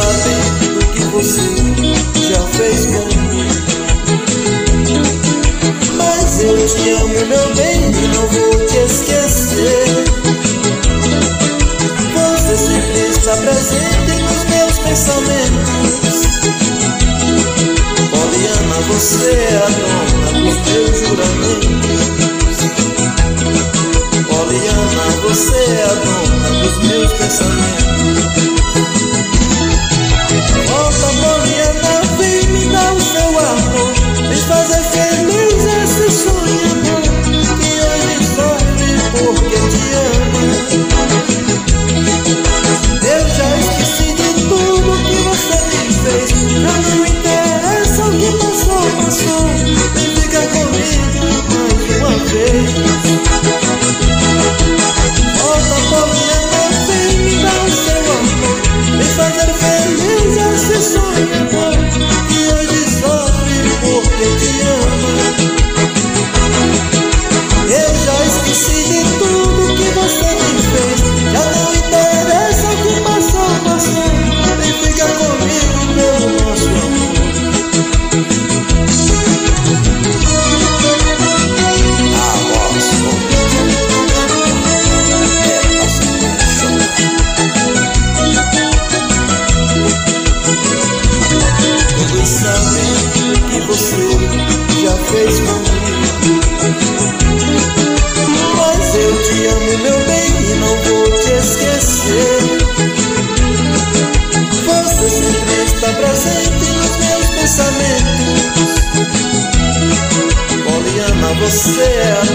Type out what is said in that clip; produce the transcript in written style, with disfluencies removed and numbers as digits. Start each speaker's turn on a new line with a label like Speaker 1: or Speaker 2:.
Speaker 1: sabem do que você já fez comigo. Mas eu te amo, meu bem, e não vou te esquecer. Você sempre está presente nos meus pensamentos. Poliana, você é a dona dos meus juramentos. Poliana, você é a dona dos meus pensamentos. Volta, Poliana, vem me dar o seu amor. Vem fazer feliz esse sonho, amor, que hoje sofre porque te ama. Eu já esqueci de tudo que você me fez. Já não interessa o que passou, passou. Vem ficar comigo mais uma vez. Volta, Poliana, vem me dar o seu amor. Vem fazer feliz esse sonho, amor, que hoje sofre porque te ama. Eu já esqueci de tudo que você me fez. Já não interessa o que passou, passou. Vem ficar comigo pelo nosso amor. A voz todos sabem que você já fez comigo. Mas eu te amo, meu bem, e não vou te esquecer. Você sempre está presente nos meus pensamentos. Poliana, você é a